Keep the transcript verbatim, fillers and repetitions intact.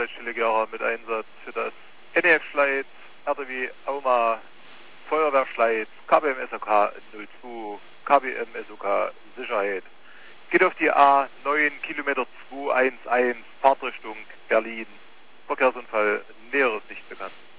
Arbeitsstelle mit Einsatz für das N E F-Schleit, R D W Auma, Feuerwehrschleit, K B M S O K null zwei, K B M S O K Sicherheit. Geht auf die A neun Kilometer zwei eins eins, Fahrtrichtung Berlin. Verkehrsunfall, Näheres nicht bekannt.